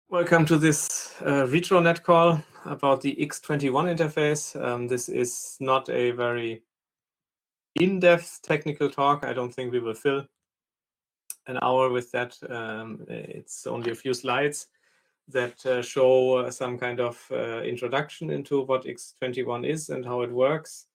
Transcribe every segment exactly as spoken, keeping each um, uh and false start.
Welcome to this uh, RetroNet call about the X twenty-one interface. Um, this is not a very in-depth technical talk. I don't think we will fill an hour with that. Um, it's only a few slides that uh, show uh, some kind of uh, introduction into what X twenty-one is and how it works.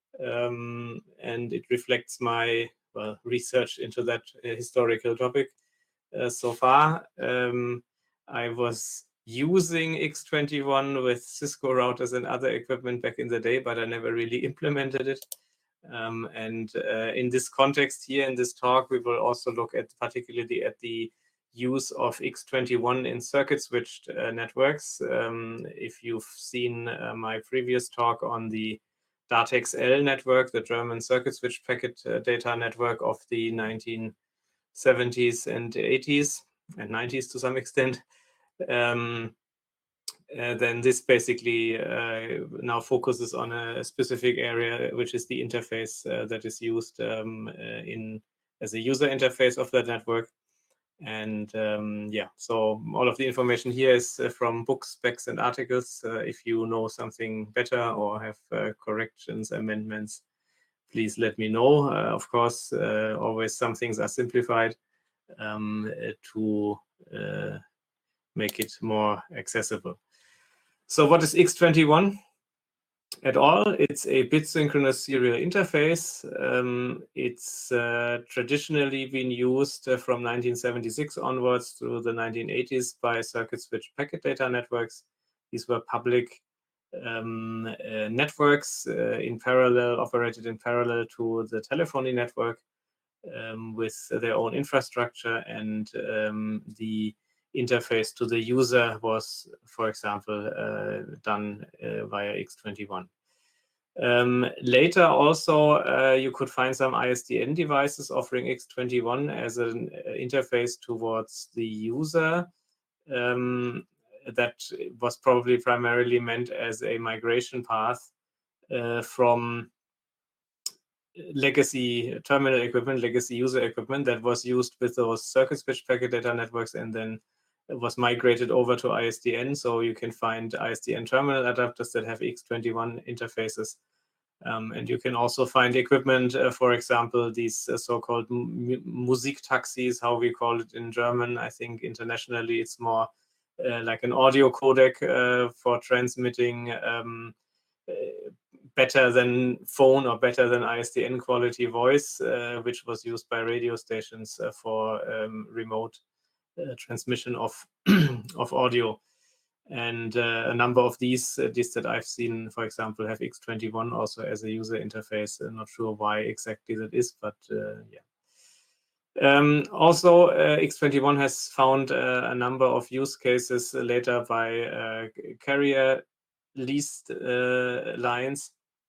Um, and it reflects my well, research into that uh, historical topic uh, so far. Um, I was using X twenty-one with Cisco routers and other equipment back in the day, but I never really implemented it. Um, and uh, in this context here, in this talk, we will also look at particularly at the use of X twenty-one in circuit switched uh, networks. Um, if you've seen uh, my previous talk on the Datex L network, the German circuit switched packet uh, data network of the nineteen seventies and eighties and nineties to some extent, um, uh, then this basically uh, now focuses on a specific area, which is the interface uh, that is used um, uh, in as a user interface of that network. And um, yeah, so all of the information here is uh, from books, specs, and articles. Uh, if you know something better or have uh, corrections, amendments, please let me know. Uh, of course, uh, always some things are simplified um, to uh, make it more accessible. So what is X twenty-one at all? It's a bit synchronous serial interface. Um, it's uh, traditionally been used uh, from nineteen seventy-six onwards through the nineteen eighties by circuit switched packet data networks. These were public um, uh, networks uh, in parallel, operated in parallel to the telephony network. Um, with their own infrastructure, and um, the interface to the user was, for example, uh, done uh, via X twenty-one. Um, later also, uh, you could find some I S D N devices offering X twenty-one as an uh, interface towards the user. Um, that was probably primarily meant as a migration path uh, from legacy terminal equipment, legacy user equipment that was used with those circuit switched packet data networks, and then it was migrated over to I S D N. So you can find I S D N terminal adapters that have X twenty-one interfaces. Um, and you can also find equipment, uh, for example, these uh, so-called Musiktaxis, how we call it in German. I think internationally it's more uh, like an audio codec uh, for transmitting um, uh, better than phone or better than I S D N quality voice, uh, which was used by radio stations uh, for um, remote uh, transmission of of audio. And uh, a number of these, uh, these that I've seen, for example, have X twenty-one also as a user interface. I'm not sure why exactly that is, but uh, yeah. Um, also, uh, X twenty-one has found uh, a number of use cases later by uh, carrier leased uh, lines.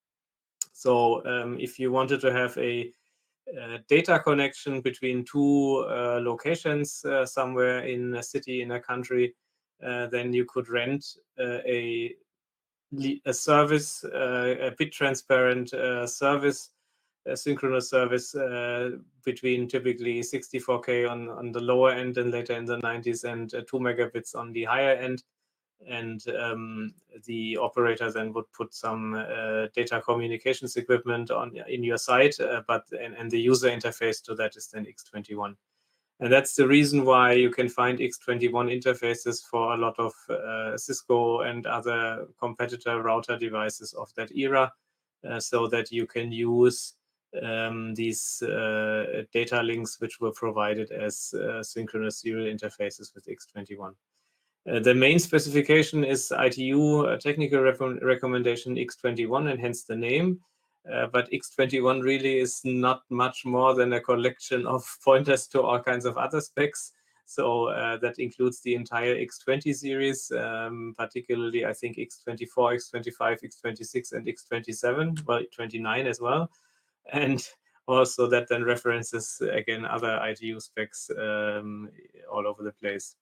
So um, if you wanted to have a, a data connection between two uh, locations uh, somewhere in a city, in a country, uh, then you could rent uh, a, a service, uh, a bit transparent uh, service, a synchronous service uh, between typically sixty-four K on, on the lower end and later in the nineties, and uh, two megabits on the higher end. And um, the operator then would put some uh, data communications equipment on in your site, uh, but and, and the user interface to that is then X twenty-one. And that's the reason why you can find X twenty-one interfaces for a lot of uh, Cisco and other competitor router devices of that era, uh, so that you can use um, these uh, data links which were provided as uh, synchronous serial interfaces with X twenty-one. Uh, the main specification is I T U uh, technical rec recommendation X twenty-one, and hence the name. Uh, but X twenty-one really is not much more than a collection of pointers to all kinds of other specs. So uh, that includes the entire X twenty series, um, particularly I think X twenty-four, X twenty-five, X twenty-six, and X twenty-seven, well, twenty-nine as well. And also that then references, again, other I T U specs um, all over the place.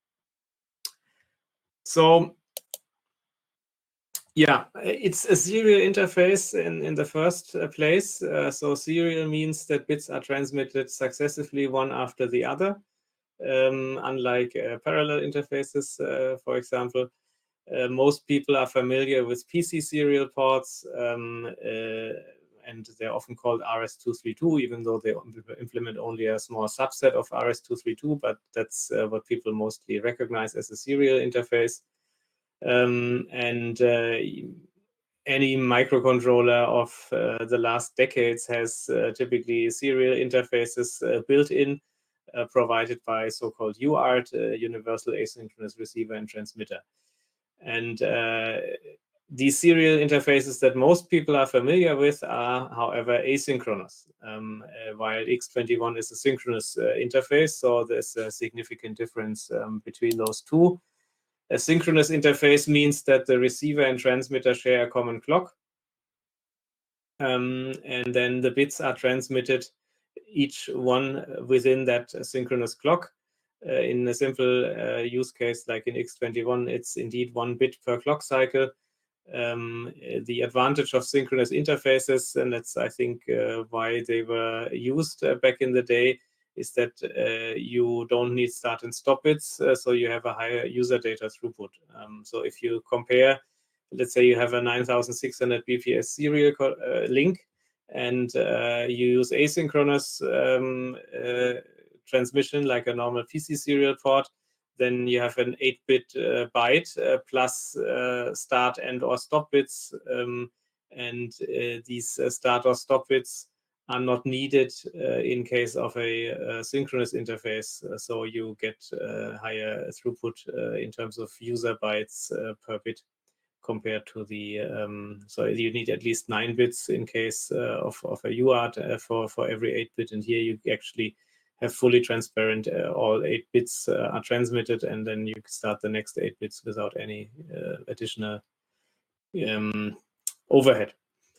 So yeah, it's a serial interface in, in the first place. Uh, so serial means that bits are transmitted successively one after the other. um, unlike uh, parallel interfaces, uh, for example. Uh, most people are familiar with P C serial ports, um, uh, and they're often called R S two thirty-two, even though they implement only a small subset of R S two thirty-two, but that's uh, what people mostly recognize as a serial interface. Um, and uh, any microcontroller of uh, the last decades has uh, typically serial interfaces uh, built in, uh, provided by so-called U A R T, uh, Universal Asynchronous Receiver and Transmitter. And uh, these serial interfaces that most people are familiar with are, however, asynchronous, um, uh, while X twenty-one is a synchronous uh, interface. So there's a significant difference um, between those two. A synchronous interface means that the receiver and transmitter share a common clock. Um, and then the bits are transmitted, each one within that synchronous clock. Uh, in a simple uh, use case like in X twenty-one, it's indeed one bit per clock cycle. Um, the advantage of synchronous interfaces, and that's, I think, uh, why they were used uh, back in the day, is that uh, you don't need start and stop bits, uh, so you have a higher user data throughput. Um, so if you compare, let's say you have a nine thousand six hundred B P S serial uh, link, and uh, you use asynchronous um, uh, transmission like a normal P C serial port, then you have an eight bit uh, byte uh, plus uh, start and or stop bits. Um, and uh, these uh, start or stop bits are not needed uh, in case of a, a synchronous interface. Uh, so you get uh, higher throughput uh, in terms of user bytes uh, per bit compared to the, um, so you need at least nine bits in case uh, of, of a U A R T uh, for, for every eight bit. And here you actually have fully transparent, uh, all eight bits uh, are transmitted, and then you start the next eight bits without any uh, additional um, overhead.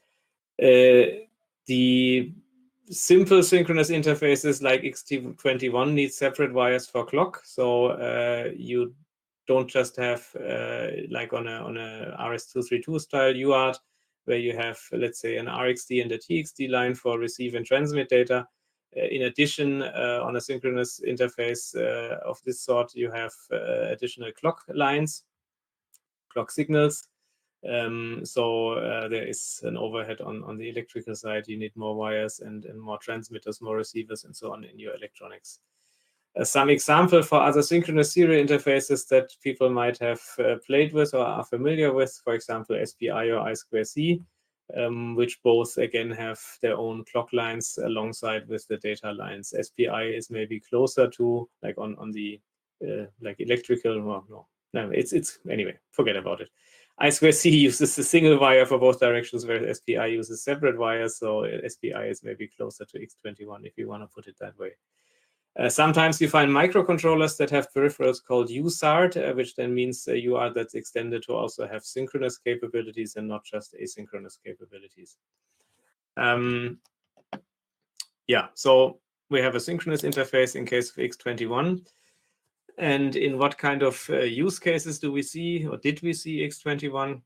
Uh, the simple synchronous interfaces like X twenty-one need separate wires for clock, so uh, you don't just have uh, like on a on a R S two thirty-two style U A R T where you have, let's say, an R X D and a T X D line for receive and transmit data. Uh, in addition, uh, on a synchronous interface uh, of this sort, you have uh, additional clock lines, clock signals. Um, so uh, there is an overhead on, on the electrical side. You need more wires and, and more transmitters, more receivers, and so on in your electronics. Uh, some example for other synchronous serial interfaces that people might have uh, played with or are familiar with, for example, S P I or I two C, um, which both, again, have their own clock lines alongside with the data lines. S P I is maybe closer to, like on, on the uh, like electrical, well, no, no, it's, it's, anyway, forget about it. I two C uses a single wire for both directions, whereas S P I uses separate wires, so S P I is maybe closer to X twenty-one if you want to put it that way. Uh, sometimes you find microcontrollers that have peripherals called U S A R T, uh, which then means a U A R T that's extended to also have synchronous capabilities and not just asynchronous capabilities. Um, yeah, so we have a synchronous interface in case of X twenty-one. And in what kind of uh, use cases do we see, or did we see X twenty-one?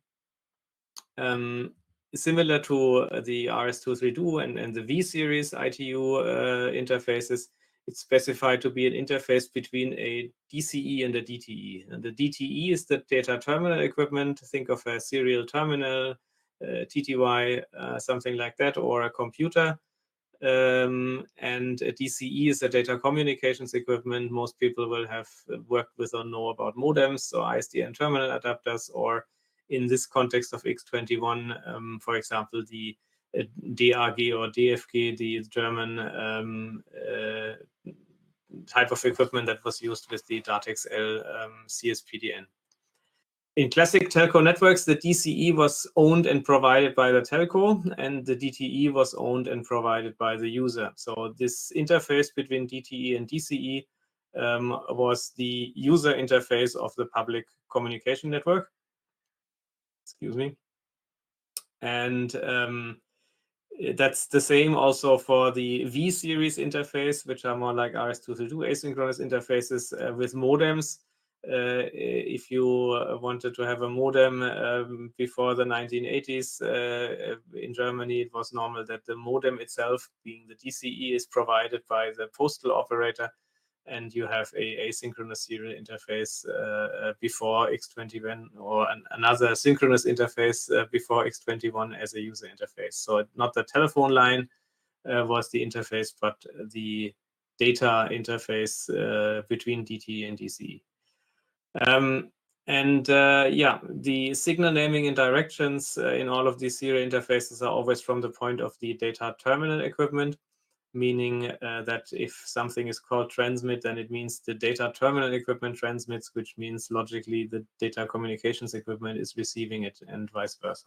Um, similar to the R S two thirty-two and, and the V series I T U uh, interfaces, it's specified to be an interface between a D C E and a D T E. And the D T E is the data terminal equipment. Think of a serial terminal, uh, T T Y, uh, something like that, or a computer. Um, and a D C E is a data communications equipment. Most people will have worked with or know about modems, so I S D N terminal adapters, or in this context of X twenty-one, um, for example, the uh, D R G or D F G, the German um, uh, type of equipment that was used with the Datex-L um, C S P D N. In classic telco networks, the D C E was owned and provided by the telco, and the D T E was owned and provided by the user. So this interface between D T E and D C E um, was the user interface of the public communication network. Excuse me. And um, that's the same also for the V series interface, which are more like R S two thirty-two asynchronous interfaces uh, with modems. Uh, if you wanted to have a modem um, before the nineteen eighties, uh, in Germany, it was normal that the modem itself, being the D C E, is provided by the postal operator. and you have a asynchronous serial interface uh, before X twenty-one, or an, another synchronous interface uh, before X twenty-one as a user interface. So not the telephone line uh, was the interface, but the data interface uh, between D T E and D C E. Um, and uh, yeah, the signal naming and directions uh, in all of these serial interfaces are always from the point of the data terminal equipment, meaning uh, that if something is called transmit, then it means the data terminal equipment transmits, which means logically the data communications equipment is receiving it, and vice versa.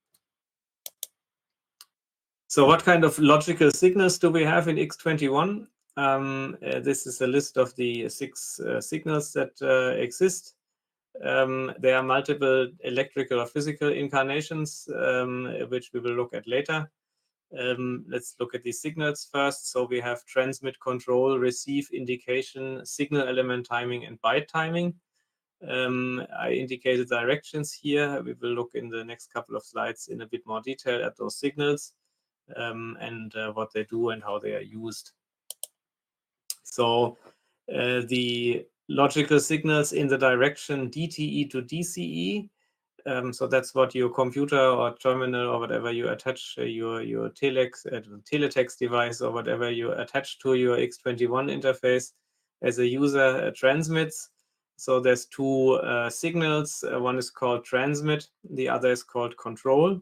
So what kind of logical signals do we have in X twenty-one? Um, uh, this is a list of the six uh, signals that uh, exist. Um, there are multiple electrical or physical incarnations, um, which we will look at later. Um, let's look at these signals first. So we have transmit, control, receive, indication, signal element timing, and byte timing. Um, I indicated directions here. We will look in the next couple of slides in a bit more detail at those signals um, and uh, what they do and how they are used. So uh, the logical signals in the direction D T E to D C E. Um, so that's what your computer or terminal or whatever you attach uh, your your telex, uh, teletext device or whatever you attach to your X twenty-one interface as a user uh, transmits. So there's two uh, signals. Uh, one is called transmit. The other is called control.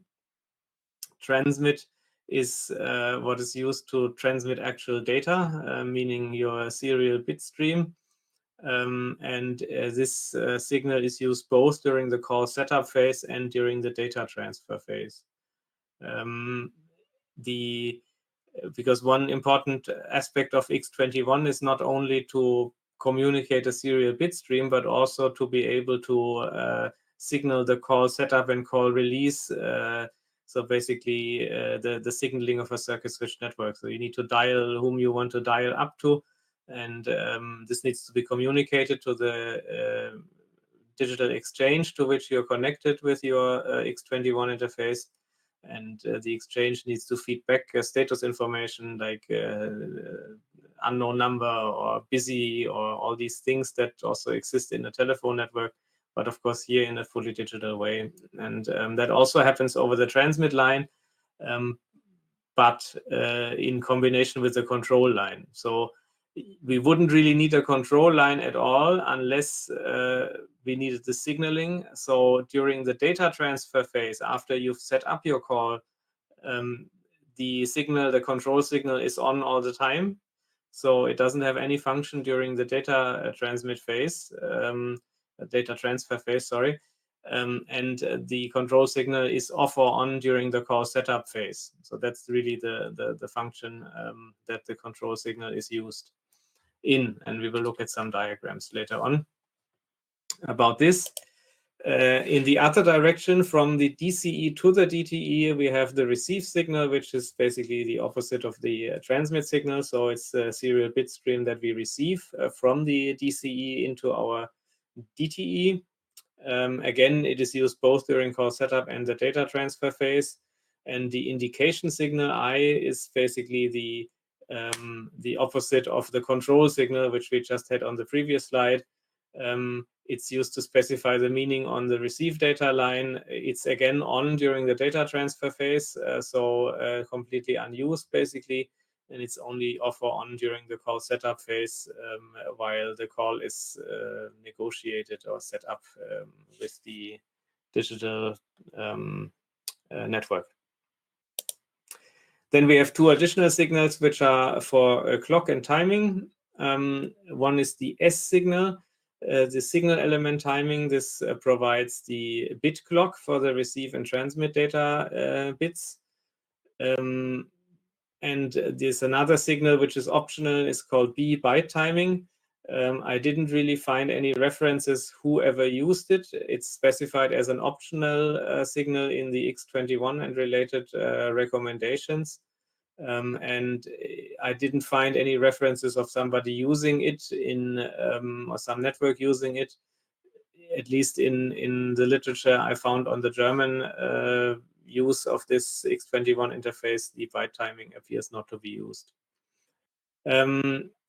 Transmit is uh, what is used to transmit actual data, uh, meaning your serial bit stream. Um, and uh, this uh, signal is used both during the call setup phase and during the data transfer phase. Um, the because one important aspect of X twenty-one is not only to communicate a serial bit stream, but also to be able to uh, signal the call setup and call release. Uh, so basically, uh, the the signaling of a circuit switch network. So you need to dial whom you want to dial up to. And um, this needs to be communicated to the uh, digital exchange to which you're connected with your uh, X twenty-one interface. And uh, the exchange needs to feed back uh, status information like uh, unknown number or busy or all these things that also exist in a telephone network, but of course here in a fully digital way. And um, that also happens over the transmit line, um, but uh, in combination with the control line. So we wouldn't really need a control line at all unless uh, we needed the signaling. So during the data transfer phase, after you've set up your call, um, the signal, the control signal is on all the time. So it doesn't have any function during the data uh, transmit phase, um, data transfer phase, sorry. Um, and uh, the control signal is off or on during the call setup phase. So that's really the, the, the function um, that the control signal is used in. And we will look at some diagrams later on about this. Uh, in the other direction, from the D C E to the D T E, we have the receive signal, which is basically the opposite of the uh, transmit signal. So it's a serial bit stream that we receive uh, from the D C E into our D T E. Um, again, it is used both during call setup and the data transfer phase. And the indication signal I is basically the um, the opposite of the control signal, which we just had on the previous slide. Um, it's used to specify the meaning on the receive data line. It's again on during the data transfer phase, uh, so uh, completely unused basically. And it's only off or on during the call setup phase um, while the call is uh, negotiated or set up um, with the digital um, uh, network. Then we have two additional signals which are for uh, clock and timing. Um, one is the S signal, uh, the signal element timing. This uh, provides the bit clock for the receive and transmit data uh, bits. Um, and there's another signal which is optional, is called B byte timing. Um, I didn't really find any references whoever used it. It's specified as an optional uh, signal in the X twenty-one and related uh, recommendations. Um, and I didn't find any references of somebody using it in um, or some network using it. At least in, in the literature I found on the German uh, use of this X twenty-one interface, the byte timing appears not to be used. Um,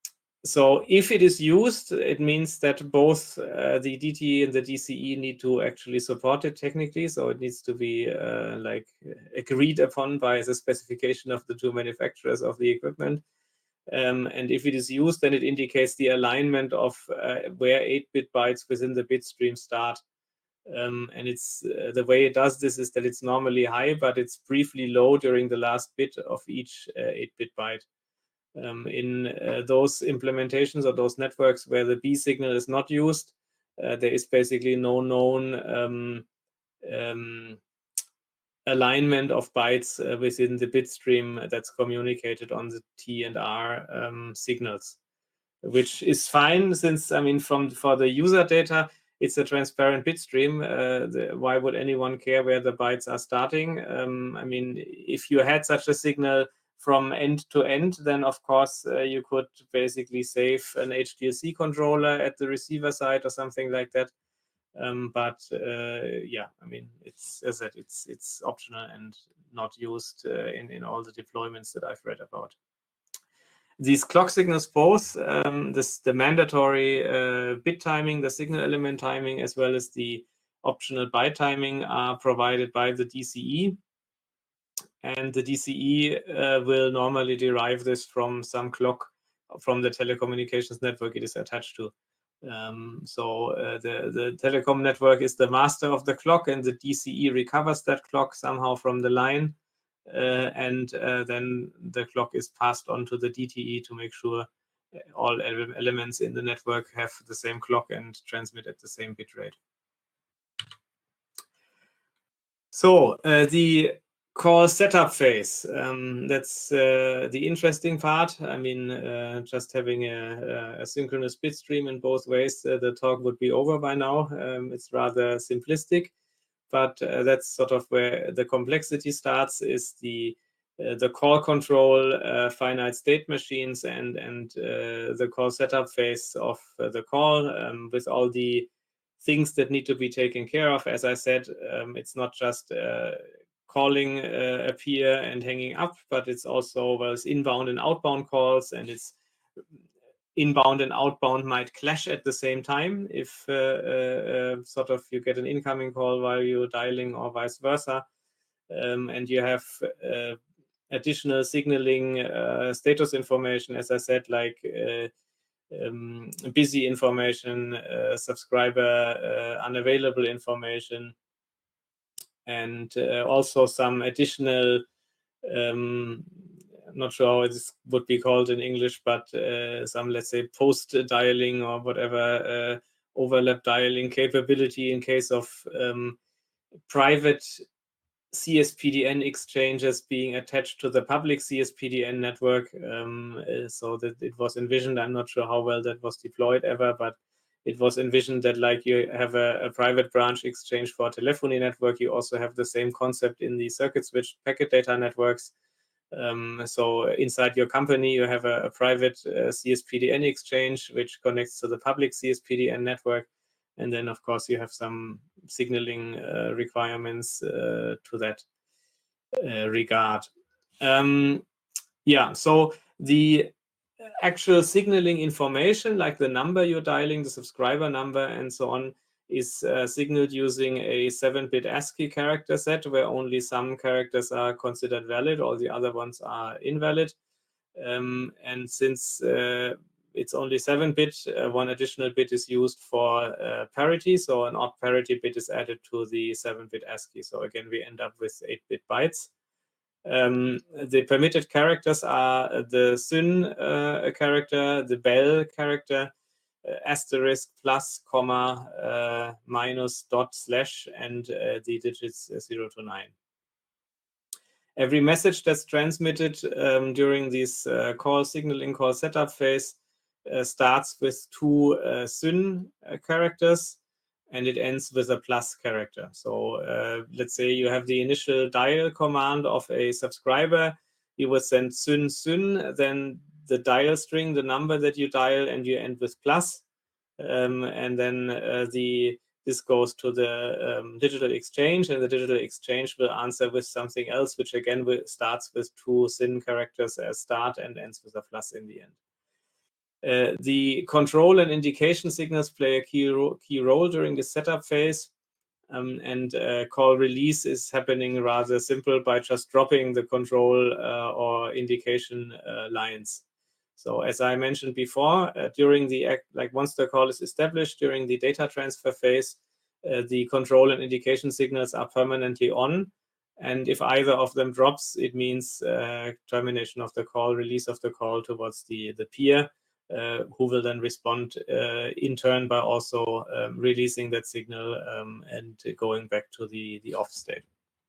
so if it is used, it means that both uh, the D T E and the D C E need to actually support it technically. So it needs to be uh, like agreed upon by the specification of the two manufacturers of the equipment. Um, and if it is used, then it indicates the alignment of uh, where eight bit bytes within the bit stream start. Um, and it's uh, the way it does this is that it's normally high, but it's briefly low during the last bit of each eight bit byte. Um, in uh, those implementations or those networks where the B signal is not used, uh, there is basically no known um, um, alignment of bytes uh, within the bit stream that's communicated on the T and R um, signals, which is fine since, I mean, from for the user data, it's a transparent bit stream. Uh, the, why would anyone care where the bytes are starting? Um, I mean, if you had such a signal from end to end, then of course uh, you could basically save an H D L C controller at the receiver side or something like that. Um, but uh, yeah, I mean, it's as I said, it's it's optional and not used uh, in in all the deployments that I've read about. These clock signals, both um, this the mandatory uh, bit timing, the signal element timing, as well as the optional byte timing, are provided by the D C E. And the D C E uh, will normally derive this from some clock from the telecommunications network it is attached to. Um, so uh, the, the telecom network is the master of the clock, and the D C E recovers that clock somehow from the line. Uh, and uh, then the clock is passed on to the D T E to make sure all ele elements in the network have the same clock and transmit at the same bit rate. So uh, the call setup phase, um, that's uh, the interesting part. I mean, uh, just having a, a synchronous bit stream in both ways, uh, the talk would be over by now. Um, it's rather simplistic, but uh, that's sort of where the complexity starts, is the uh, the call control uh, finite state machines and and uh, the call setup phase of uh, the call um, with all the things that need to be taken care of. As I said, um, it's not just uh, calling uh, a peer and hanging up, but it's also, well, it's inbound and outbound calls, and it's inbound and outbound might clash at the same time if uh, uh, sort of you get an incoming call while you're dialing or vice versa. Um, and you have uh, additional signaling uh, status information, as I said, like uh, um, busy information, uh, subscriber uh, unavailable information, and uh, also some additional um, I'm not sure how this would be called in English, but uh, some, let's say, post dialing or whatever uh, overlap dialing capability in case of um, private C S P D N exchanges being attached to the public C S P D N network. Um, uh, so that it was envisioned, I'm not sure how well that was deployed ever, but it was envisioned that like you have a, a private branch exchange for a telephony network, you also have the same concept in the circuit switch packet data networks. Um, so inside your company, you have a, a private uh, C S P D N exchange, which connects to the public C S P D N network. And then, of course, you have some signaling uh, requirements uh, to that uh, regard. Um, yeah, so the actual signaling information, like the number you're dialing, the subscriber number, and so on, is uh, signaled using a seven bit ASCII character set where only some characters are considered valid, all the other ones are invalid. Um, and since uh, it's only seven bit, uh, one additional bit is used for uh, parity. So an odd parity bit is added to the seven bit ASCII. So again, we end up with eight bit bytes. Um, the permitted characters are the S Y N uh, character, the bell character, uh, asterisk, plus, comma, uh, minus, dot, slash, and uh, the digits zero to nine. Every message that's transmitted um, during this uh, call signaling call setup phase uh, starts with two uh, S Y N uh, characters, and it ends with a plus character. So uh, let's say you have the initial dial command of a subscriber. You would send S Y N S Y N, then the dial string, the number that you dial, and you end with plus. Um, and then uh, the this goes to the um, digital exchange, and the digital exchange will answer with something else, which again will, starts with two S Y N characters as start and ends with a plus in the end. Uh, the control and indication signals play a key, ro key role during the setup phase. Um, and uh, call release is happening rather simple by just dropping the control uh, or indication uh, lines. So as I mentioned before, uh, during the act, like once the call is established during the data transfer phase, uh, the control and indication signals are permanently on. And if either of them drops, it means uh, termination of the call, release of the call towards the, the peer. Uh, who will then respond uh, in turn by also um, releasing that signal um, and going back to the, the off state.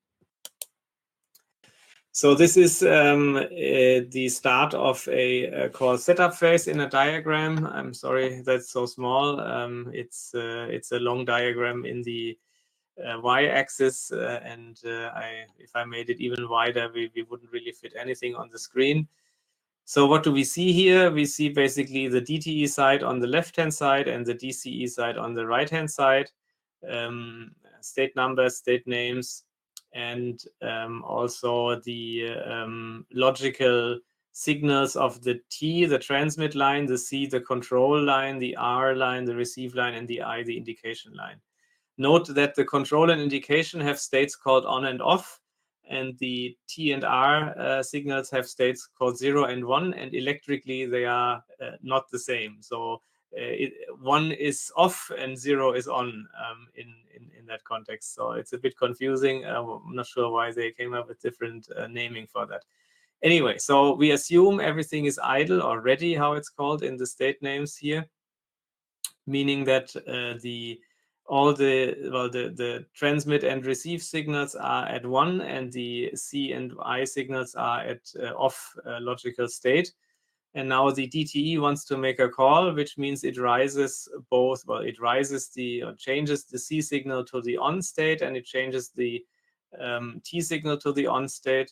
So this is um, uh, the start of a, a call setup phase in a diagram. I'm sorry that's so small. Um, it's, uh, it's a long diagram in the uh, y-axis, uh, and uh, I, if I made it even wider, we, we wouldn't really fit anything on the screen. So what do we see here? We see basically the D T E side on the left-hand side and the D C E side on the right-hand side. Um, state numbers, state names, and um, also the um, logical signals of the T, the transmit line, the C, the control line, the R line, the receive line, and the I, the indication line. Note that the control and indication have states called on and off, and the T and R uh, signals have states called zero and one, and electrically they are uh, not the same. So uh, it, one is off and zero is on um, in, in, in that context. So it's a bit confusing. Uh, I'm not sure why they came up with different uh, naming for that. Anyway, so we assume everything is idle or ready, how it's called in the state names here, meaning that uh, the all the well the the transmit and receive signals are at one and the C and I signals are at uh, off uh, logical state. And now the D T E wants to make a call, which means it rises both, well, it rises the, or changes the C signal to the on state, and it changes the um, T signal to the on state.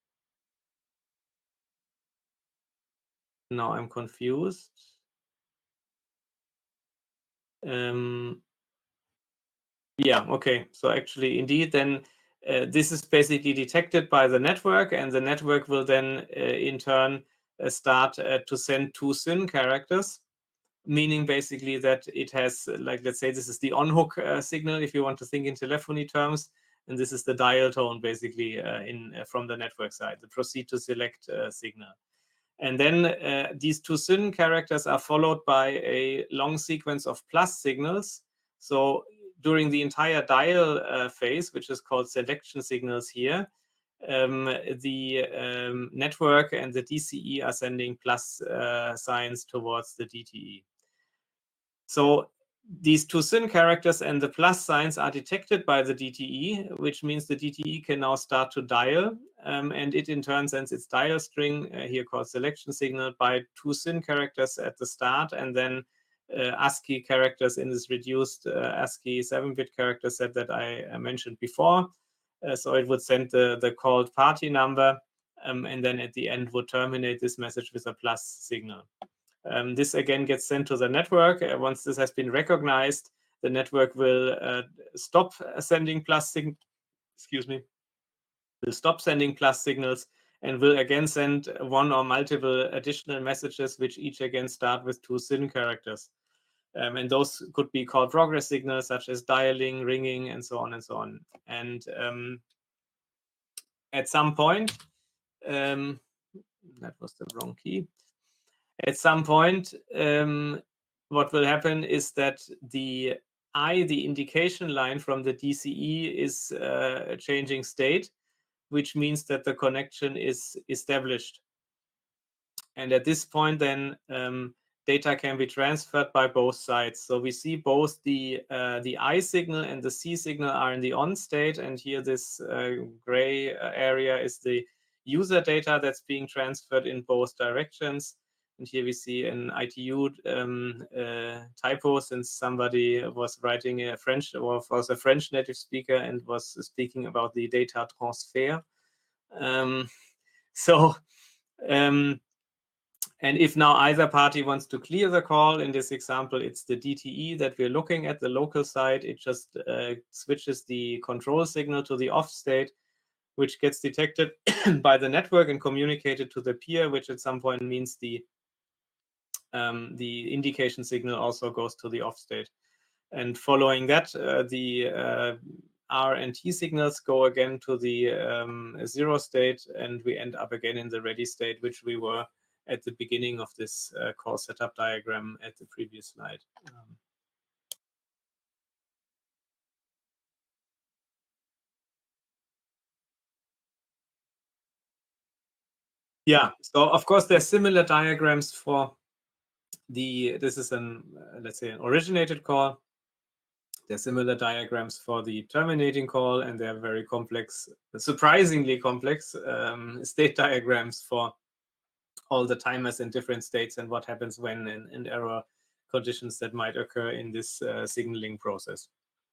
Now I'm confused. Um, yeah, okay. So actually, indeed, then uh, this is basically detected by the network, and the network will then uh, in turn uh, start uh, to send two S Y N characters, meaning basically that it has, like, let's say this is the on-hook uh, signal, if you want to think in telephony terms, and this is the dial tone basically uh, in uh, from the network side, the proceed to select uh, signal. And then uh, these two S Y N characters are followed by a long sequence of plus signals. So during the entire dial uh, phase, which is called selection signals here, um, the um, network and the D C E are sending plus uh, signs towards the D T E. So these two S Y N characters and the plus signs are detected by the D T E, which means the D T E can now start to dial, um, and it in turn sends its dial string, uh, here called selection signal, by two S Y N characters at the start, and then uh, ASCII characters in this reduced uh, ASCII seven bit character set that I uh, mentioned before. Uh, so it would send the, the called party number, um, and then at the end would terminate this message with a plus signal. Um, this again gets sent to the network. Uh, once this has been recognized, the network will uh, stop sending plus sig excuse me, will stop sending plus signals and will again send one or multiple additional messages, which each again start with two S Y N characters. Um, and those could be called progress signals, such as dialing, ringing, and so on and so on. And um, at some point, um, that was the wrong key. At some point, um, what will happen is that the I, the indication line from the D C E, is uh, changing state, which means that the connection is established. And at this point, then um, data can be transferred by both sides. So we see both the uh, the I signal and the C signal are in the on state, and here this uh, gray area is the user data that's being transferred in both directions. And here we see an I T U um, uh, typo, since somebody was writing a French, or was a French native speaker and was speaking about the data transfer. Um, so, um, and if now either party wants to clear the call, in this example, it's the D T E that we're looking at, the local side. It just uh, switches the control signal to the off state, which gets detected by the network and communicated to the peer, which at some point means the um, the indication signal also goes to the off state. And following that, uh, the uh, R and T signals go again to the um, zero state, and we end up again in the ready state, which we were at the beginning of this uh, call setup diagram at the previous slide. Um, yeah, so of course there's similar diagrams for the, this is an, uh, let's say an originated call. There's similar diagrams for the terminating call, and they're very complex, surprisingly complex um, state diagrams for all the timers in different states and what happens when in, in error conditions that might occur in this uh, signaling process.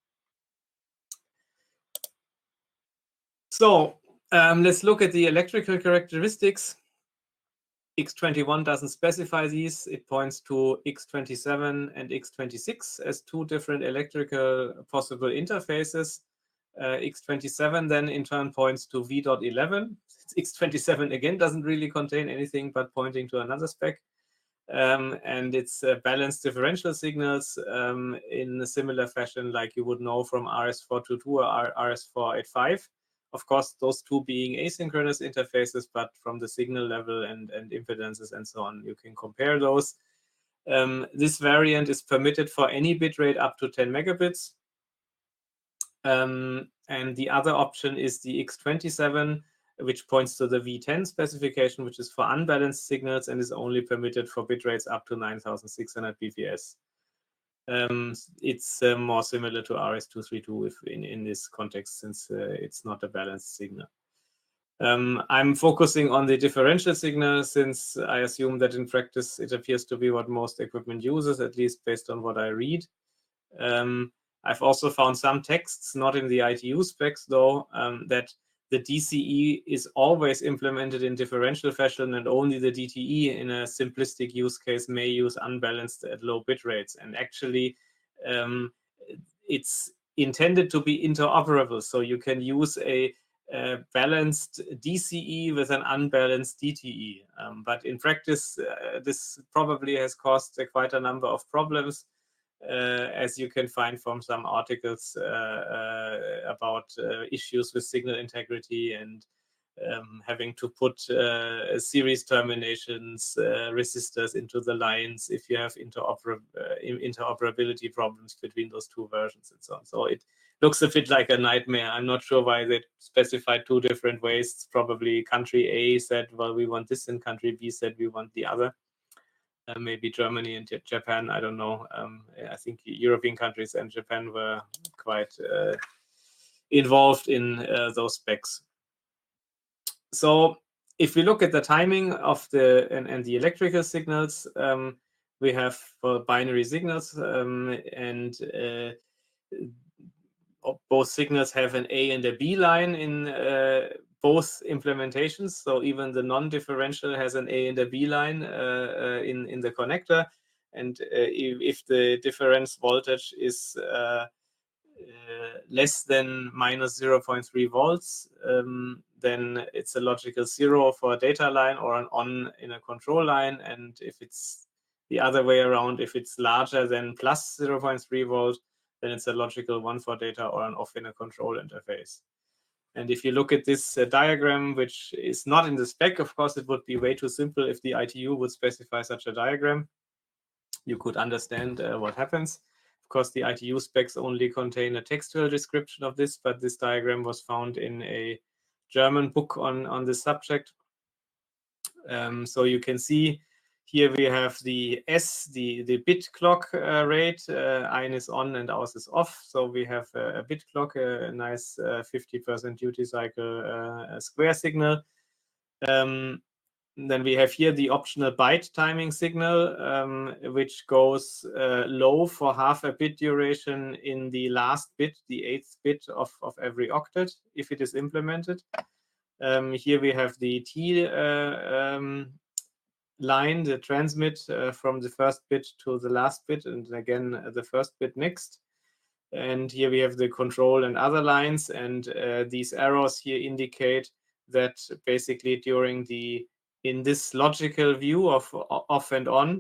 So um, let's look at the electrical characteristics. X twenty-one doesn't specify these. It points to X twenty-seven and X twenty-six as two different electrical possible interfaces. Uh, X twenty-seven then in turn points to V dot eleven. X twenty-seven again doesn't really contain anything but pointing to another spec. Um, and it's uh, balanced differential signals um, in a similar fashion like you would know from R S four twenty-two or R S four eighty-five. Of course, those two being asynchronous interfaces, but from the signal level and, and impedances and so on, you can compare those. Um, this variant is permitted for any bitrate up to ten megabits. Um, and the other option is the X twenty-seven, which points to the V ten specification, which is for unbalanced signals and is only permitted for bit rates up to nine thousand six hundred B P S. Um, it's uh, more similar to R S two thirty-two if in, in this context, since uh, it's not a balanced signal. Um, I'm focusing on the differential signal, since I assume that in practice it appears to be what most equipment uses, at least based on what I read. Um, I've also found some texts, not in the I T U specs though, um, that the D C E is always implemented in differential fashion, and only the D T E in a simplistic use case may use unbalanced at low bit rates. And actually, um, it's intended to be interoperable. So you can use a, a balanced D C E with an unbalanced D T E. Um, but in practice, uh, this probably has caused uh, quite a number of problems. Uh, as you can find from some articles uh, uh, about uh, issues with signal integrity and um, having to put uh, series terminations, uh, resistors into the lines if you have interoper uh, interoperability problems between those two versions and so on. So it looks a bit like a nightmare. I'm not sure why they specified two different ways. It's probably country A said, well, we want this, and country B said, we want the other. Uh, maybe Germany and Japan, I don't know. Um, I think European countries and Japan were quite uh, involved in uh, those specs. So if we look at the timing of the and, and the electrical signals, um, we have for binary signals, um, and uh, both signals have an A and a B line in uh, both implementations. So even the non-differential has an A and a B line uh, uh, in, in the connector. And uh, if, if the difference voltage is uh, uh, less than minus zero point three volts, um, then it's a logical zero for a data line or an on in a control line. And if it's the other way around, if it's larger than plus zero point three volt, then it's a logical one for data or an off in a control interface. And if you look at this uh, diagram, which is not in the spec, of course, it would be way too simple if the I T U would specify such a diagram. You could understand uh, what happens. Of course, the I T U specs only contain a textual description of this, but this diagram was found in a German book on, on this subject. Um, so you can see here we have the S, the, the bit clock uh, rate. Uh, ein is on and aus is off. So we have a, a bit clock, a, a nice fifty percent uh, duty cycle uh, square signal. Um, then we have here the optional byte timing signal, um, which goes uh, low for half a bit duration in the last bit, the eighth bit of, of every octet, if it is implemented. Um, here we have the T uh, um, line, the transmit uh, from the first bit to the last bit, and again uh, the first bit next. And here we have the control and other lines, and uh, these arrows here indicate that basically during the, in this logical view of off and on,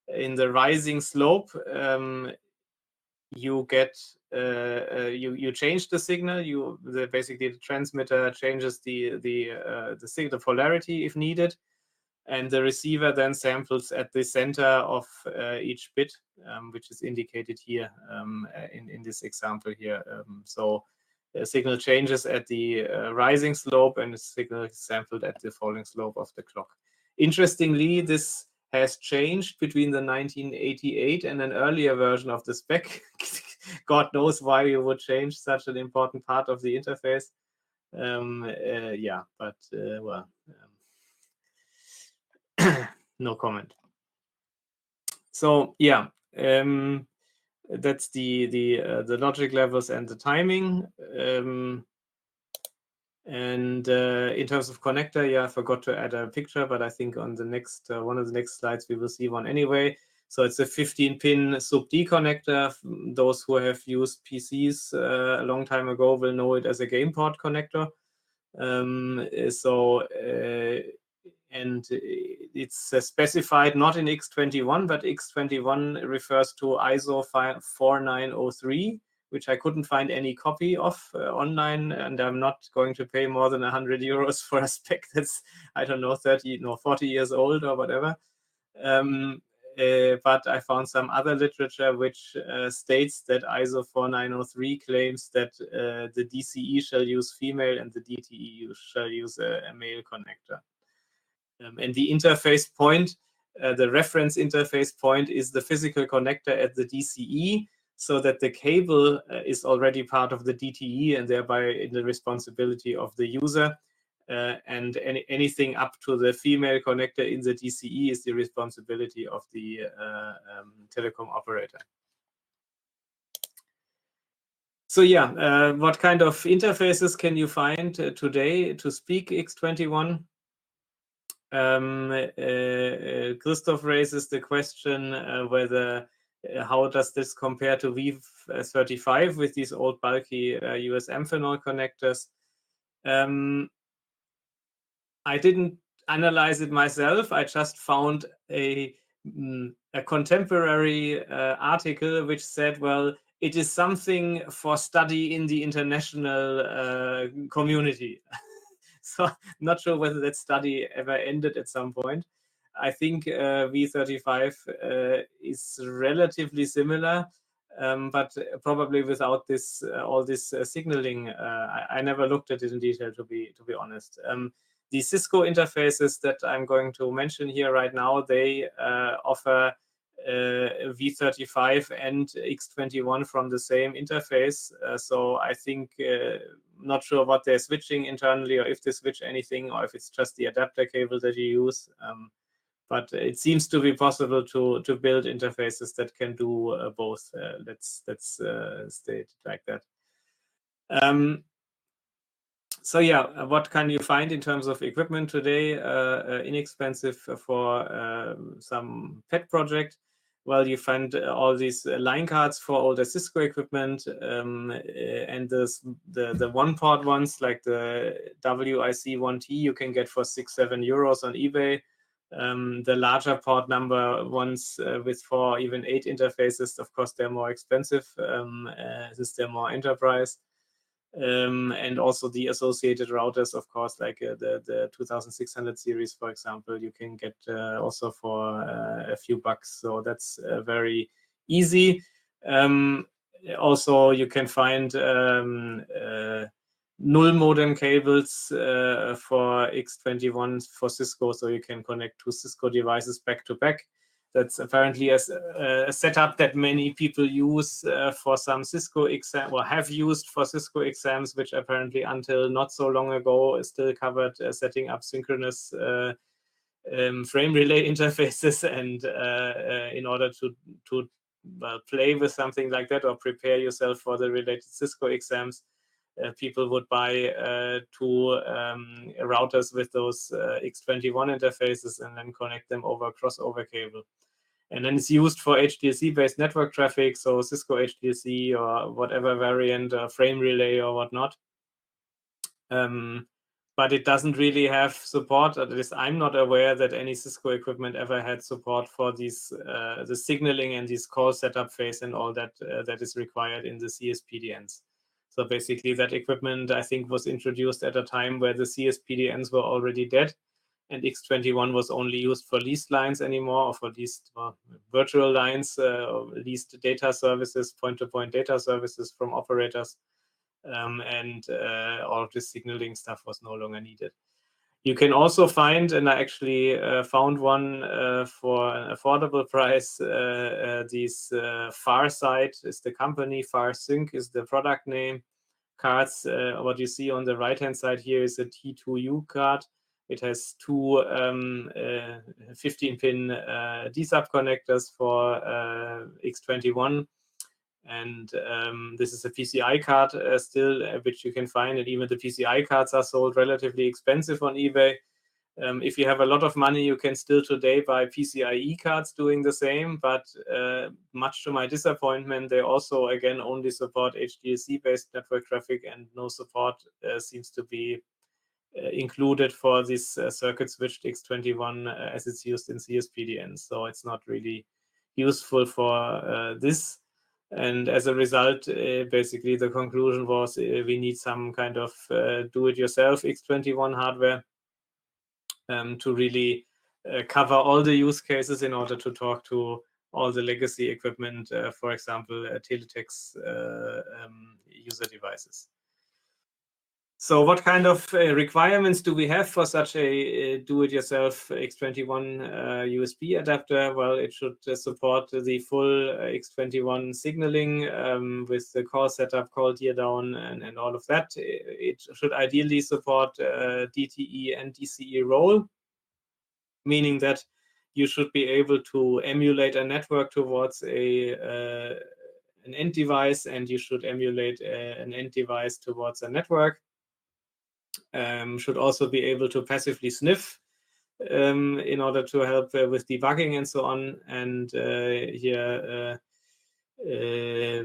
in the rising slope, um, you get uh, uh, you you change the signal. You the, basically the transmitter changes the the uh, the signal polarity if needed, and the receiver then samples at the center of uh, each bit, um, which is indicated here um, in in this example here. Um, so the signal changes at the uh, rising slope, and the signal is sampled at the falling slope of the clock. Interestingly, this has changed between the nineteen eighty-eight and an earlier version of the spec. God knows why you would change such an important part of the interface. Um, uh, yeah, but uh, well, um, no comment. So yeah, um, that's the the uh, the logic levels and the timing. Um, And uh, in terms of connector, yeah, I forgot to add a picture, but I think on the next uh, one of the next slides we will see one anyway. So it's a fifteen pin sub-D connector. Those who have used P Cs uh, a long time ago will know it as a game port connector. Um, so uh, and it's uh, specified not in X twenty-one, but X twenty-one refers to I S O four nine zero three. Which I couldn't find any copy of uh, online, and I'm not going to pay more than one hundred euros for a spec that's, I don't know, thirty, no, forty years old or whatever. Um, uh, but I found some other literature which uh, states that I S O four nine zero three claims that uh, the D C E shall use female and the D T E shall use a, a male connector. Um, and the interface point, uh, the reference interface point is the physical connector at the D C E, so that the cable uh, is already part of the D T E and thereby in the responsibility of the user. Uh, and any, anything up to the female connector in the D C E is the responsibility of the uh, um, telecom operator. So yeah, uh, what kind of interfaces can you find uh, today to speak X twenty-one? Um, uh, uh, Christoph raises the question uh, whether uh, how does this compare to V thirty-five with these old bulky uh, U S Amphenol connectors? Um, I didn't analyze it myself. I just found a, a contemporary uh, article which said, well, it is something for study in the international uh, community. So not sure whether that study ever ended at some point. I think uh, V thirty-five uh, is relatively similar, um, but probably without this uh, all this uh, signaling. Uh, I, I never looked at it in detail, to be to be honest. Um, the Cisco interfaces that I'm going to mention here right now, they uh, offer uh, V thirty-five and X twenty-one from the same interface. Uh, so I think, uh, not sure what they're switching internally or if they switch anything or if it's just the adapter cable that you use. Um, but it seems to be possible to to build interfaces that can do uh, both. Uh, let's let's uh, state it like that. Um, so yeah, what can you find in terms of equipment today? Uh, uh, inexpensive for uh, some pet project. Well, you find uh, all these uh, line cards for older Cisco equipment, um, uh, and this, the the one port ones like the W I C one T you can get for six seven euros on eBay. Um, the larger port number ones uh, with four even eight interfaces, of course, they're more expensive. Um, uh, since they're more enterprise. Um, and also the associated routers, of course, like uh, the the twenty-six hundred series, for example, you can get uh, also for uh, a few bucks. So that's uh, very easy. Um, also, you can find um, uh, null modem cables uh, for X twenty-one for Cisco, so you can connect two Cisco devices back to back. That's apparently a, a setup that many people use uh, for some Cisco exam or have used for Cisco exams, which apparently until not so long ago is still covered uh, setting up synchronous uh, um, frame relay interfaces, and uh, uh, in order to to well, play with something like that or prepare yourself for the related Cisco exams, uh, people would buy uh, two um, routers with those uh, X twenty-one interfaces and then connect them over crossover cable. And then it's used for H D L C-based network traffic, so Cisco H D L C or whatever variant, uh, frame relay or whatnot. Um, but it doesn't really have support. At least I'm not aware that any Cisco equipment ever had support for these uh, the signaling and these call setup phase and all that uh, that is required in the C S P D Ns. So basically, that equipment I think was introduced at a time where the C S P D Ns were already dead, and X twenty-one was only used for leased lines anymore, or for leased well, virtual lines, uh, or leased data services, point-to-point data services from operators. Um, and uh, all of this signaling stuff was no longer needed. You can also find, and I actually uh, found one uh, for an affordable price, uh, uh, these uh, Farsight is the company, FarSync is the product name, cards. Uh, what you see on the right-hand side here is a T two U card. It has two um, uh, fifteen pin uh, D sub connectors for uh, X twenty-one. And um, this is a P C I card uh, still, uh, which you can find. And even the P C I cards are sold relatively expensive on eBay. Um, if you have a lot of money, you can still today buy P C I E cards doing the same. But uh, much to my disappointment, they also, again, only support H D L C-based network traffic, and no support uh, seems to be uh, included for this uh, circuit switched X twenty-one uh, as it's used in C S P D Ns. So it's not really useful for uh, this. And as a result, uh, basically the conclusion was uh, we need some kind of uh, do-it-yourself X twenty-one hardware um, to really uh, cover all the use cases in order to talk to all the legacy equipment, uh, for example, uh, Teletext uh, um, user devices. So what kind of uh, requirements do we have for such a, a do-it-yourself X twenty-one uh, U S B adapter? Well, it should uh, support the full uh, X twenty-one signaling um, with the call setup, call tear down, and, and all of that. It should ideally support uh, D T E and D C E role, meaning that you should be able to emulate a network towards a uh, an end device, and you should emulate a, an end device towards a network. Um, should also be able to passively sniff um, in order to help uh, with debugging and so on. And uh, here, uh, uh,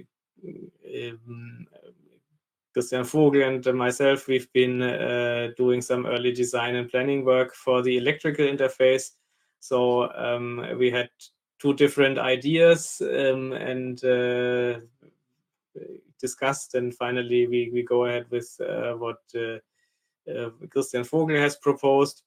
um, Christian Vogel and myself, we've been uh, doing some early design and planning work for the electrical interface. So um, we had two different ideas um, and uh, discussed, and finally we, we go ahead with uh, what uh, uh, Christian Vogel has proposed.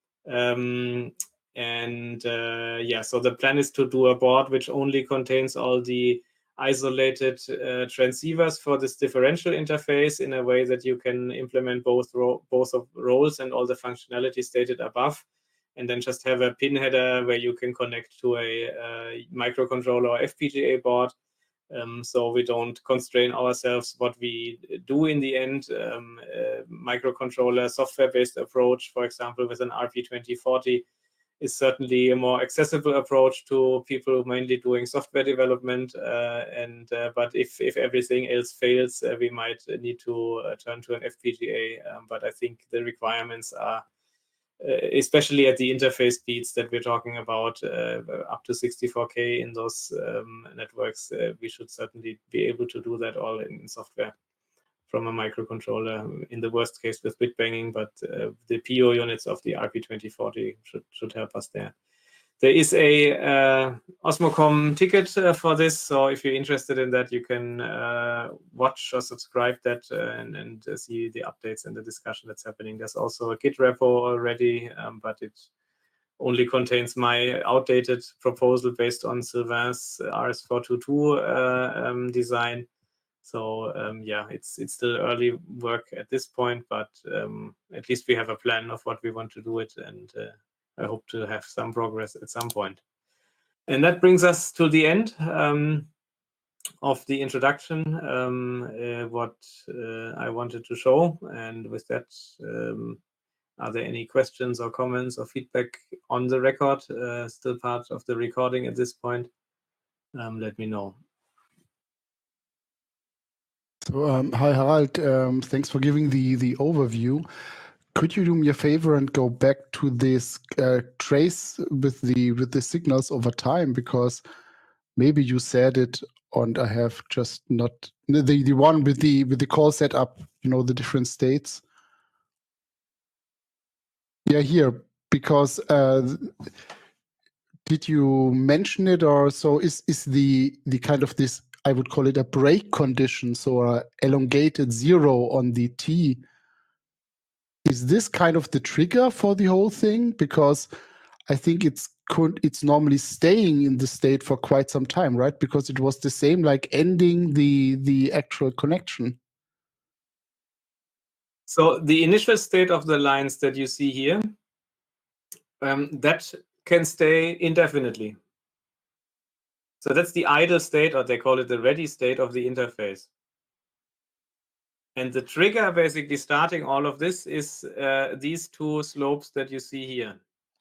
Um, and uh, yeah, so the plan is to do a board which only contains all the isolated uh, transceivers for this differential interface in a way that you can implement both ro both of roles and all the functionality stated above, and then just have a pin header where you can connect to a uh, microcontroller or F P G A board. Um, so we don't constrain ourselves what we do in the end. Um, uh, microcontroller software-based approach, for example, with an R P twenty forty, is certainly a more accessible approach to people mainly doing software development. Uh, and uh, but if if everything else fails, uh, we might need to uh, turn to an F P G A. Um, but I think the requirements are, Uh, especially at the interface speeds that we're talking about, uh, up to sixty-four K in those um, networks, uh, we should certainly be able to do that all in software from a microcontroller, in the worst case with bit banging, but uh, the P O units of the R P twenty forty should, should help us there. There is a uh, Osmocom ticket uh, for this, so if you're interested in that, you can uh, watch or subscribe that uh, and, and uh, see the updates and the discussion that's happening. There's also a Git repo already, um, but it only contains my outdated proposal based on Sylvain's R S four twenty-two uh, um, design. So um, yeah, it's it's still early work at this point, but um, at least we have a plan of what we want to do it, and uh, I hope to have some progress at some point. And that brings us to the end um, of the introduction, um, uh, what uh, I wanted to show. And with that, um, are there any questions or comments or feedback on the record? Uh, still part of the recording at this point? Um, let me know. So, um, hi, Harald. Um, thanks for giving the the overview. Could you do me a favor and go back to this uh, trace with the with the signals over time, because maybe you said it and I have just not the the one with the with the call setup, you know, the different states. Yeah, here, because uh, did you mention it, or so is is the the kind of this, I would call it a break condition, so a elongated zero on the T. Is this kind of the trigger for the whole thing? Because I think it's it's normally staying in the state for quite some time, right? Because it was the same, like ending the the actual connection. So the initial state of the lines that you see here, um, that can stay indefinitely. So that's the idle state, or they call it the ready state of the interface. And the trigger basically starting all of this is uh, these two slopes that you see here.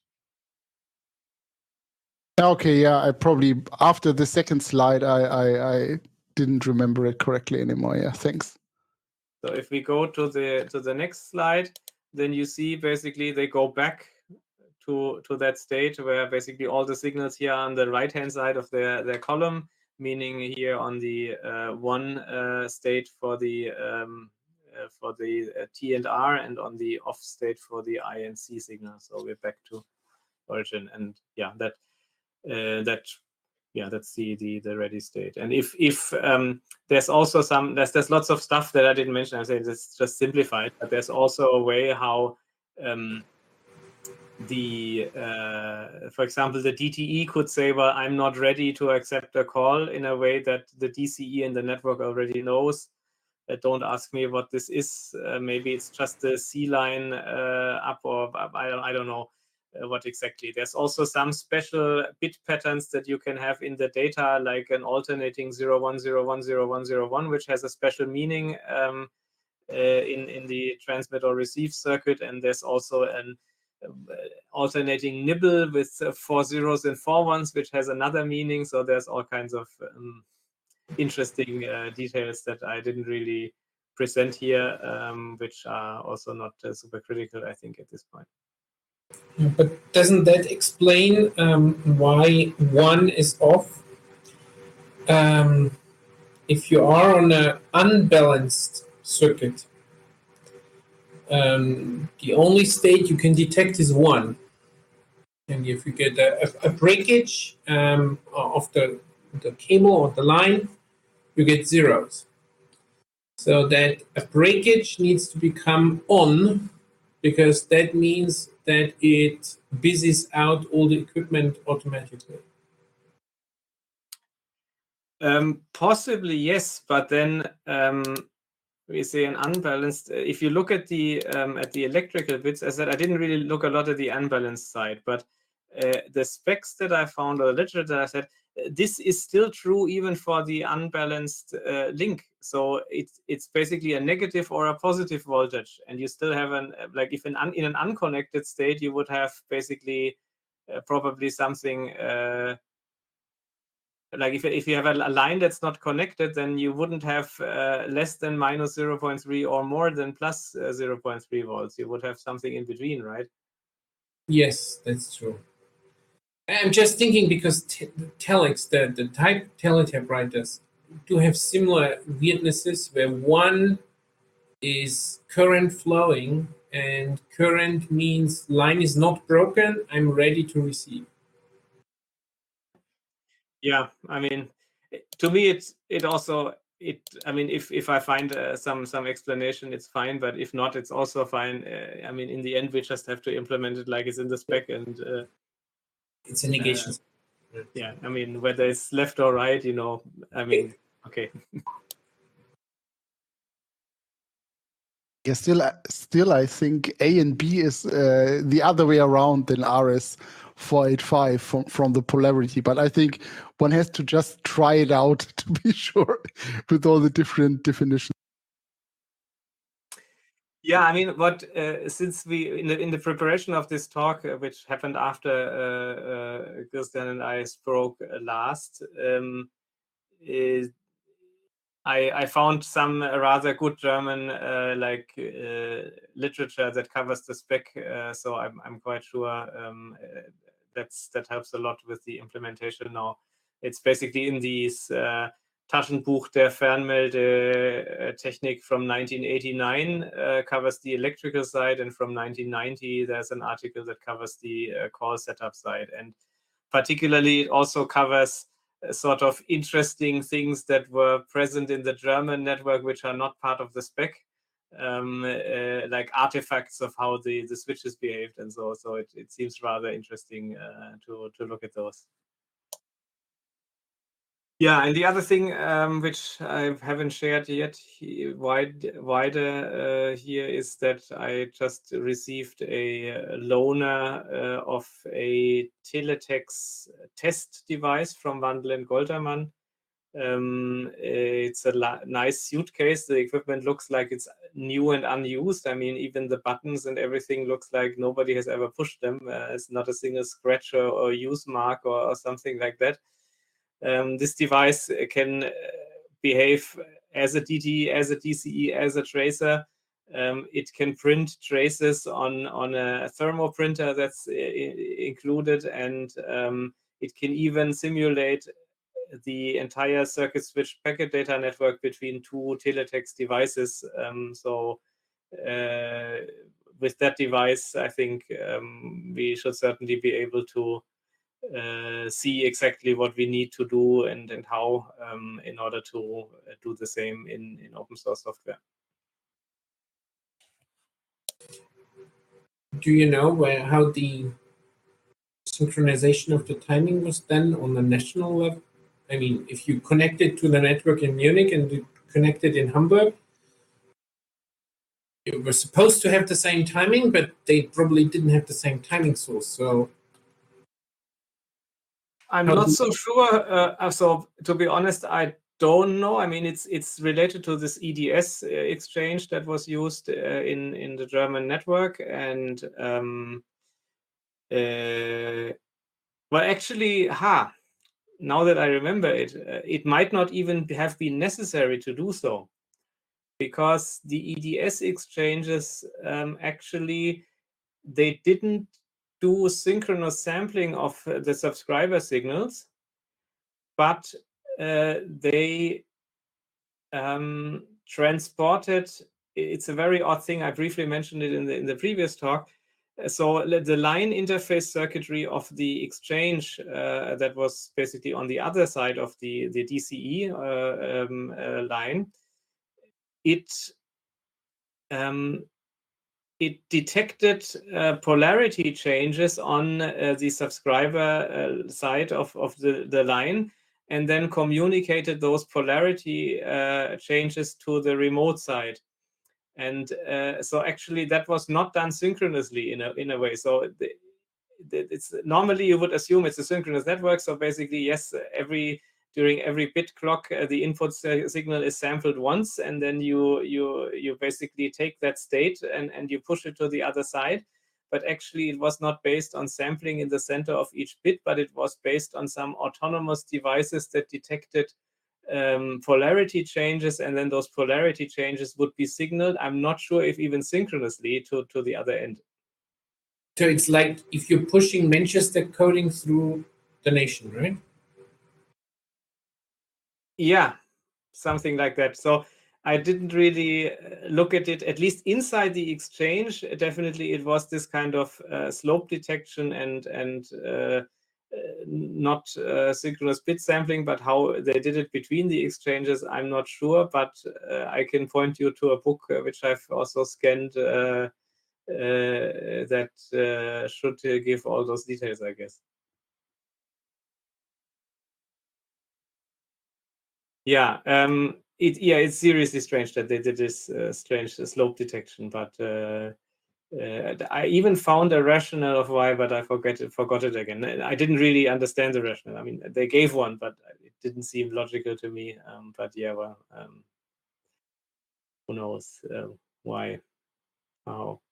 Okay, yeah, I probably, after the second slide, I, I, I didn't remember it correctly anymore. Yeah, thanks. So if we go to the to the next slide, then you see basically they go back to to that state where basically all the signals here are on the right hand side of their their column, meaning here on the uh, one uh, state for the um, uh, for the uh, T and R, and on the off state for the I and C signal. So we're back to origin, and yeah, that uh, that yeah, that's the the the ready state. And if if um, there's also some there's there's lots of stuff that I didn't mention. I say it's just simplified, but there's also a way how um, the uh, for example the D T E could say, well, I'm not ready to accept a call, in a way that the D C E in the network already knows. Uh, don't ask me what this is. Uh, maybe it's just the C line uh, up, or I don't I don't know. Uh, what exactly. There's also some special bit patterns that you can have in the data, like an alternating zero one zero one zero one zero one, which has a special meaning um, uh, in in the transmit or receive circuit. And there's also an uh, alternating nibble with uh, four zeros and four ones, which has another meaning. So there's all kinds of um, interesting uh, details that I didn't really present here, um, which are also not uh, super critical, I think, at this point. But doesn't that explain um, why one is off? Um, if you are on an unbalanced circuit, um, the only state you can detect is one. And if you get a, a, a breakage um, of the, the cable or the line, you get zeros. So that a breakage needs to become on, because that means that it busies out all the equipment automatically. Um, possibly, yes, but then um, we say an unbalanced. If you look at the um, at the electrical bits, as I said, I didn't really look a lot at the unbalanced side, but uh, the specs that I found, or the literature that I said, this is still true even for the unbalanced uh, link. So it's it's basically a negative or a positive voltage, and you still have an like if in un, in an unconnected state, you would have basically uh, probably something. Uh, Like if, if you have a, a line that's not connected, then you wouldn't have uh, less than minus zero point three or more than plus uh, zero point three volts. You would have something in between, right? Yes, that's true. I'm just thinking because t- the telex, the, the type teletypewriters, do have similar weirdnesses where one is current flowing, and current means line is not broken, I'm ready to receive. Yeah, I mean, to me, it's it also it. I mean, if if I find uh, some some explanation, it's fine. But if not, it's also fine. Uh, I mean, in the end, we just have to implement it like it's in the spec, and uh, it's a negation. Uh, yeah, I mean, whether it's left or right, you know, I mean, okay. Yeah, still, still, I think A and B is uh, the other way around than R S four eighty-five from, from the polarity. But I think one has to just try it out to be sure with all the different definitions. Yeah, I mean, what uh, since we in the in the preparation of this talk, uh, which happened after uh, uh, Christian and I spoke uh, last, um, is, I I found some rather good German uh, like uh, literature that covers the spec, uh, so I'm I'm quite sure um, uh, that's that helps a lot with the implementation now. It's basically in these uh, Taschenbuch der Fernmeldetechnik from nineteen eighty-nine uh, covers the electrical side, and from nineteen ninety there's an article that covers the uh, call setup side. And particularly it also covers uh, sort of interesting things that were present in the German network which are not part of the spec, um, uh, like artifacts of how the, the switches behaved and so. So it, it seems rather interesting uh, to, to look at those. Yeah, and the other thing um, which I haven't shared yet he, wide, wider uh, here is that I just received a loaner uh, of a Teletext test device from Wandl and Goltermann. Um, it's a nice suitcase. The equipment looks like it's new and unused. I mean, even the buttons and everything looks like nobody has ever pushed them. Uh, it's not a single scratch or, or use mark or, or something like that. Um, this device can uh, behave as a D T, as a D C E, as a tracer. Um, it can print traces on, on a thermo printer that's uh, included, and um, it can even simulate the entire circuit switch packet data network between two Teletext devices. Um, so uh, with that device, I think um, we should certainly be able to Uh, see exactly what we need to do and, and how um, in order to uh, do the same in, in open source software. Do you know where how the synchronization of the timing was done on the national level? I mean, if you connected to the network in Munich and you connected in Hamburg, you were supposed to have the same timing, but they probably didn't have the same timing source. So I'm How not do- so sure. Uh, so to be honest, I don't know. I mean, it's it's related to this E D S uh, exchange that was used uh, in in the German network, and um, uh, well, actually, ha. Now that I remember it, uh, it might not even have been necessary to do so, because the E D S exchanges um, actually they didn't do synchronous sampling of uh, the subscriber signals, but uh, they um, transported. It's a very odd thing. I briefly mentioned it in the in the previous talk. So the line interface circuitry of the exchange uh, that was basically on the other side of the the D C E uh, um, uh, line, it um, it detected uh, polarity changes on uh, the subscriber uh, side of, of the, the line, and then communicated those polarity uh, changes to the remote side. And uh, so actually that was not done synchronously in a, in a way. So the, the, it's normally you would assume it's a synchronous network. So basically, yes, every during every bit clock, uh, the input signal is sampled once, and then you you you basically take that state and, and you push it to the other side. But actually, it was not based on sampling in the center of each bit, but it was based on some autonomous devices that detected um, polarity changes, and then those polarity changes would be signaled. I'm not sure if even synchronously to, to the other end. So it's like if you're pushing Manchester coding through the nation, right? Yeah, something like that. So I didn't really look at it, at least inside the exchange. Definitely it was this kind of uh, slope detection and, and uh, uh, not uh, synchronous bit sampling, but how they did it between the exchanges, I'm not sure. But uh, I can point you to a book uh, which I've also scanned uh, uh, that uh, should uh, give all those details, I guess. Yeah, um, it yeah, it's seriously strange that they did this uh, strange slope detection, but uh, uh, I even found a rationale of why, but I forget it, forgot it again. I didn't really understand the rationale. I mean, they gave one, but it didn't seem logical to me. Um, but yeah, well, um, who knows uh, why, how?